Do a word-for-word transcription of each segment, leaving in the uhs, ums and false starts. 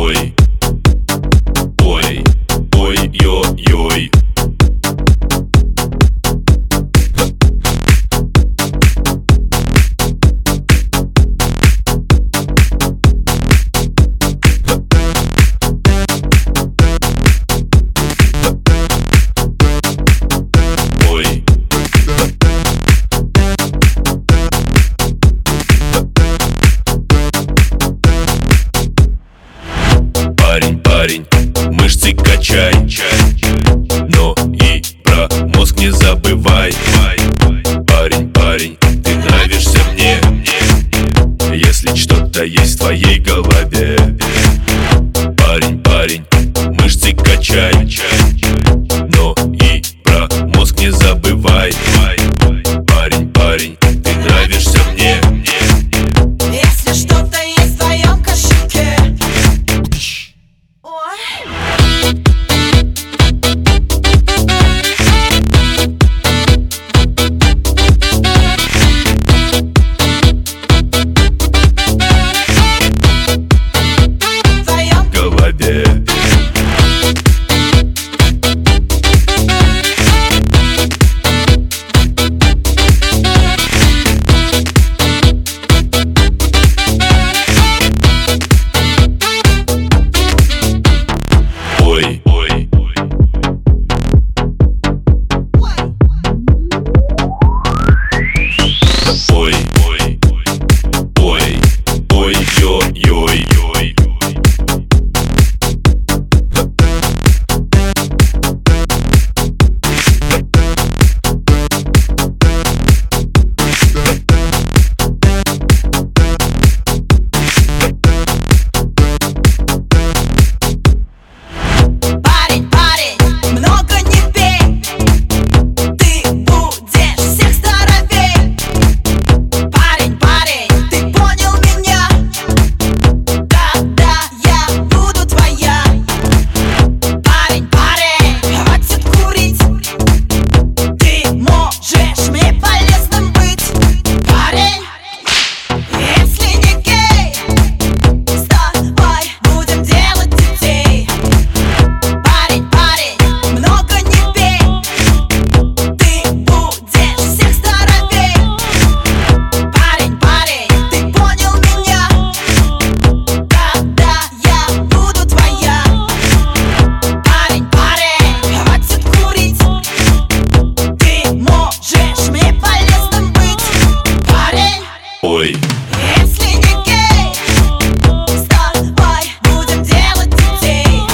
Ой, ой, ой-ой-ой. Парень, парень, мышцы качай, но и про мозг не забывай. Парень, парень, ты нравишься мне, если что-то есть в твоей голове. Парень, парень, мышцы качай, но и про мозг не забывай. Парень, парень, ты нравишься мне. Если что-то есть в твоем кошельке. Ой, ой, ой, ой, ой, ой-ой-ой. Ой. Если не гей, вставай, будем делать детей.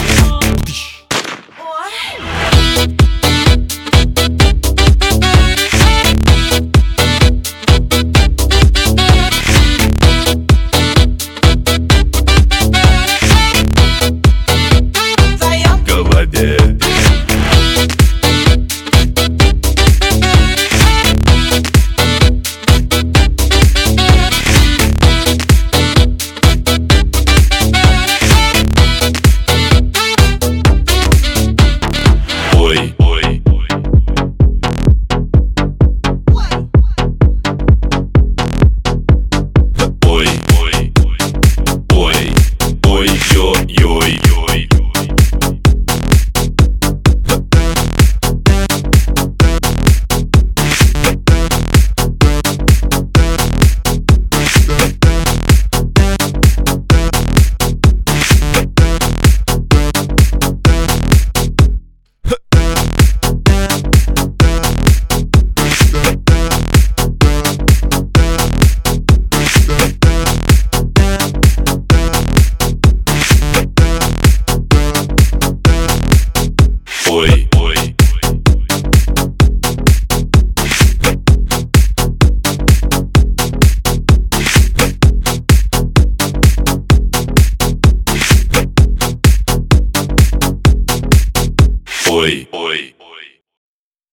В твоем Голове. Ой, ой, ой, ой, ой, ой, ой, ой.